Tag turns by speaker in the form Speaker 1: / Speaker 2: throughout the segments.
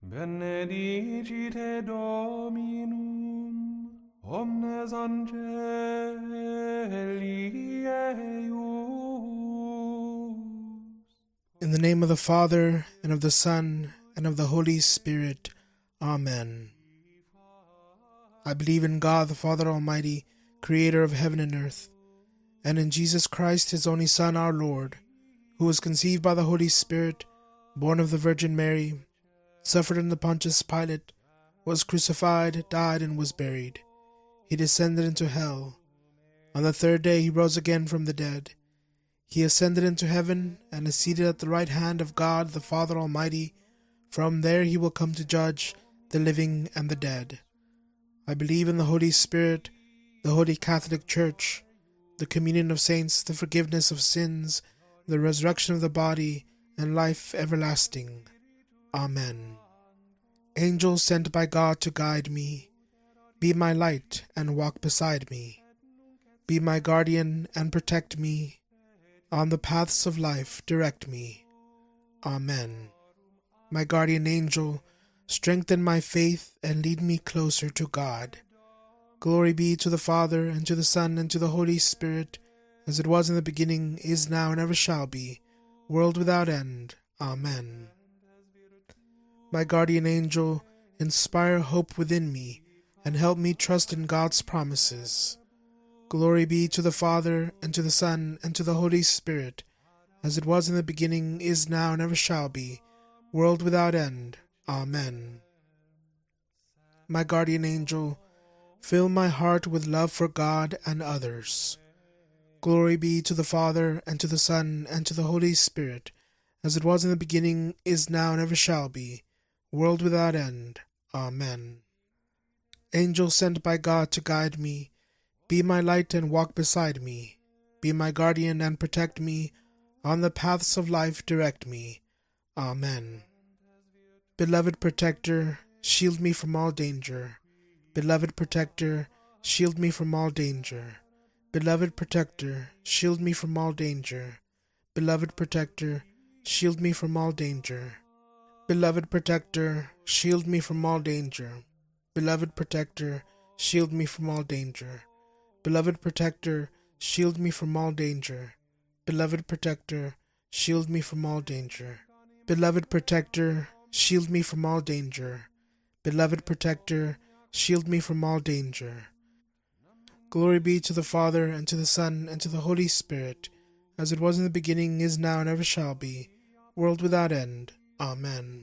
Speaker 1: Benedicite Dominum, omnes angeli eius.
Speaker 2: In the name of the Father, and of the Son, and of the Holy Spirit. Amen. I believe in God, the Father Almighty, creator of heaven and earth, and in Jesus Christ, his only Son, our Lord, who was conceived by the Holy Spirit, born of the Virgin Mary, suffered under Pontius Pilate, was crucified, died, and was buried. He descended into hell. On the third day he rose again from the dead. He ascended into heaven and is seated at the right hand of God the Father Almighty. From there he will come to judge the living and the dead. I believe in the Holy Spirit, the Holy Catholic Church, the communion of saints, the forgiveness of sins, the resurrection of the body, and life everlasting. Amen. Angels sent by God to guide me, be my light and walk beside me. Be my guardian and protect me. On the paths of life direct me. Amen. My guardian angel, strengthen my faith and lead me closer to God. Glory be to the Father, and to the Son, and to the Holy Spirit, as it was in the beginning, is now, and ever shall be, world without end. Amen. My guardian angel, inspire hope within me, and help me trust in God's promises. Glory be to the Father, and to the Son, and to the Holy Spirit, as it was in the beginning, is now, and ever shall be, world without end. Amen. My guardian angel, fill my heart with love for God and others. Glory be to the Father, and to the Son, and to the Holy Spirit, as it was in the beginning, is now, and ever shall be, world without end. Amen. Angel sent by God to guide me, be my light and walk beside me. Be my guardian and protect me. On the paths of life direct me. Amen. Beloved Protector, shield me from all danger. Beloved Protector, shield me from all danger. Beloved Protector, shield me from all danger. Beloved Protector, shield me from all danger. Beloved Protector, shield me from all danger. Beloved Protector, shield me from all danger. Beloved Protector, shield me from all danger. Beloved Protector, shield me from all danger. Beloved Protector, shield me from all danger. Beloved Protector, shield me from all danger. Glory be to the Father, and to the Son, and to the Holy Spirit, as it was in the beginning, is now, and ever shall be, world without end. Amen.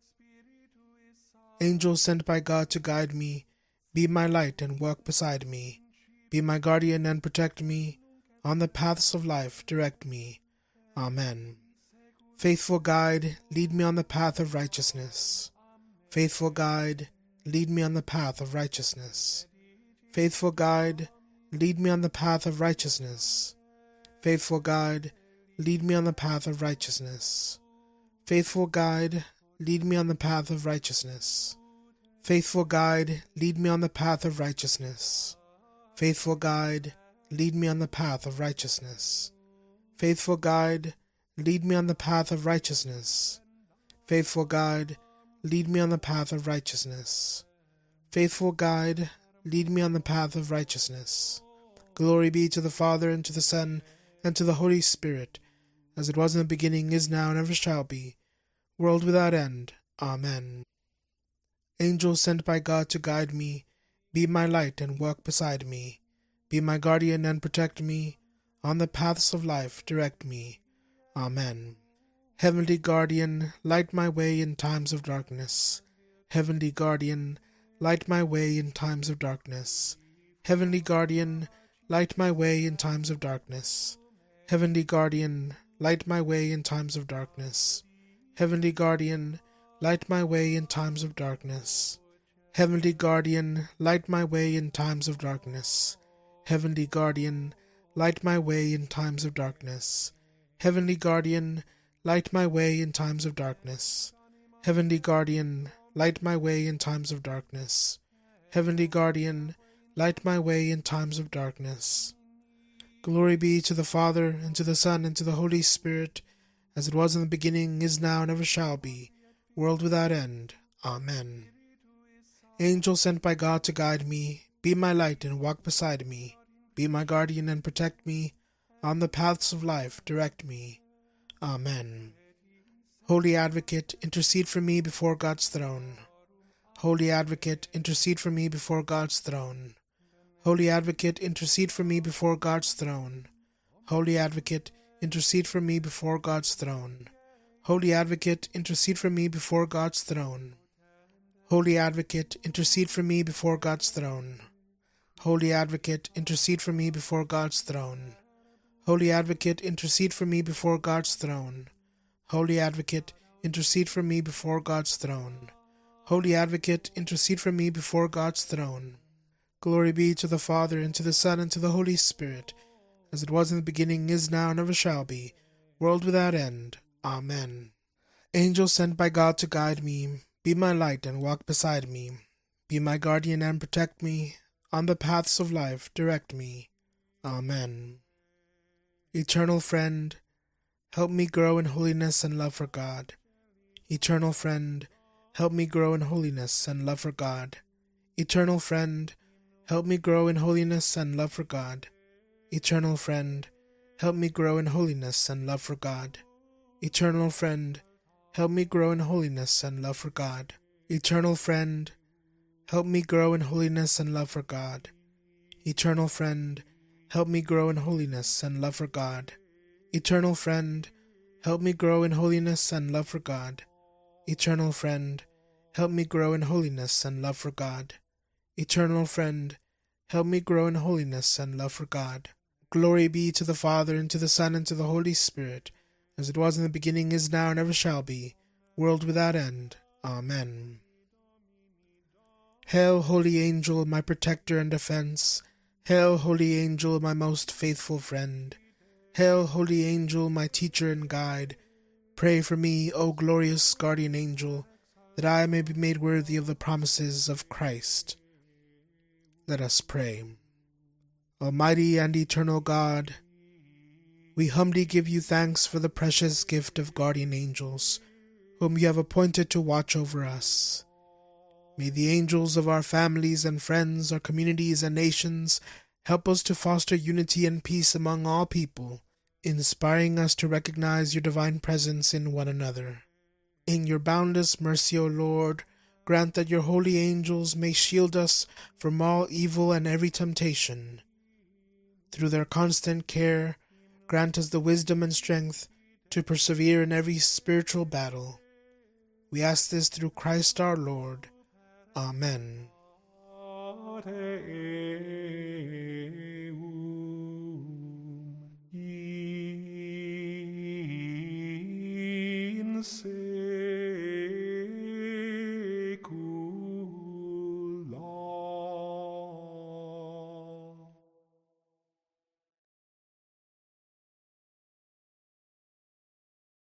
Speaker 2: Angels sent by God to guide me, be my light and walk beside me. Be my guardian and protect me. On the paths of life direct me. Amen. Faithful guide, lead me on the path of righteousness. Faithful guide, lead me on the path of righteousness. Faithful guide, lead me on the path of righteousness. Faithful guide, lead me on the path of righteousness. Faithful guide, lead me on the path of righteousness. Faithful guide, lead me on the path of righteousness. Faithful guide, lead me on the path of righteousness. Faithful guide, lead me on the path of righteousness. Faithful guide, lead me on the path of righteousness. Faithful guide, lead me on the path of righteousness. Glory be to the Father, and to the Son, and to the Holy Spirit, as it was in the beginning, is now, and ever shall be, world without end. Amen. Angels sent by God to guide me, be my light and walk beside me. Be my guardian and protect me. On the paths of life direct me. Amen. Heavenly Guardian, light my way in times of darkness. Heavenly Guardian, light my way in times of darkness. Heavenly Guardian, light my way in times of darkness. Heavenly Guardian, light my way in times of darkness. Heavenly Guardian, light my way in times of darkness. Heavenly Guardian, light my way in times of darkness. Heavenly Guardian, light my way in times of darkness. Heavenly Guardian, light my way in times of darkness. Heavenly Guardian, light my way in times of darkness. Heavenly Guardian, light my way in times of darkness. Glory be to the Father, and to the Son, and to the Holy Spirit, as it was in the beginning, is now, and ever shall be, world without end. Amen. Angel sent by God to guide me, be my light and walk beside me. Be my guardian and protect me. On the paths of life, direct me. Amen. Holy Advocate, intercede for me before God's throne. Holy Advocate, intercede for me before God's throne. Holy Advocate, intercede for me before God's throne. Holy Advocate, intercede for me before God's throne. Holy Advocate, intercede for me before God's throne. Holy Advocate, intercede for me before God's throne. Holy Advocate, intercede for me before God's throne. Holy Advocate, intercede for me before God's throne. Holy Advocate, intercede for me before God's throne. Holy Advocate, intercede for me before God's throne. Glory be to the Father, and to the Son, and to the Holy Spirit, as it was in the beginning, is now, and ever shall be, world without end. Amen. Angel sent by God to guide me, be my light and walk beside me. Be my guardian and protect me. On the paths of life, direct me. Amen. Eternal Friend, help me grow in holiness and love for God. Eternal Friend, help me grow in holiness and love for God. Eternal Friend, help me grow in holiness and love for God. Eternal Friend, help me grow in holiness and love for God. Eternal Friend, help me grow in holiness and love for God. Eternal Friend, help me grow in holiness and love for God. Eternal Friend, help me grow in holiness and love for God. Eternal Friend, help me grow in holiness and love for God. Eternal Friend, help me grow in holiness and love for God. Eternal Friend, help me grow in holiness and love for God. Glory be to the Father, and to the Son, and to the Holy Spirit, as it was in the beginning, is now, and ever shall be, world without end. Amen. Hail, holy angel, my protector and defense. Hail, holy angel, my most faithful friend. Hail, holy angel, my teacher and guide. Pray for me, O glorious guardian angel, that I may be made worthy of the promises of Christ. Let us pray. Almighty and eternal God, we humbly give you thanks for the precious gift of guardian angels, whom you have appointed to watch over us. May the angels of our families and friends, our communities and nations, help us to foster unity and peace among all people, inspiring us to recognize your divine presence in one another. In your boundless mercy, O Lord, grant that your holy angels may shield us from all evil and every temptation. Through their constant care, grant us the wisdom and strength to persevere in every spiritual battle. We ask this through Christ our Lord. Amen.
Speaker 1: In